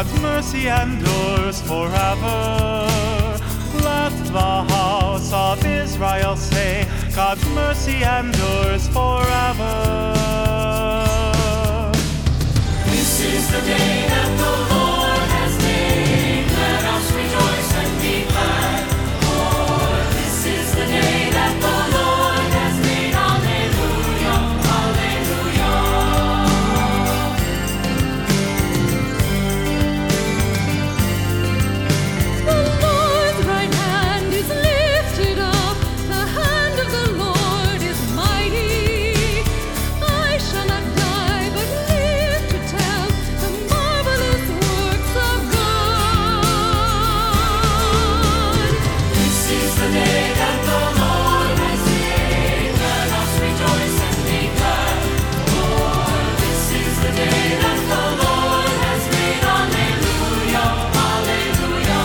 God's mercy endures forever. Let the house of Israel say, God's mercy endures forever. This is the day that the Lord has made. Let us rejoice and be glad. For this is the day that the Lord has made. Alleluia, alleluia. The Lord's right hand is lifted up. The hand of the Lord is mighty. I shall not die, but live to tell the marvelous works of God. This is the day that the Lord has made. Let us rejoice and be glad. For this is the day that the Lord has made. Alleluia, alleluia.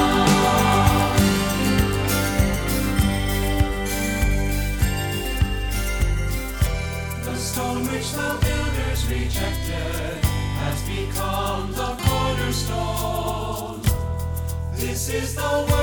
The stone which the builders rejected has become the cornerstone. This is the word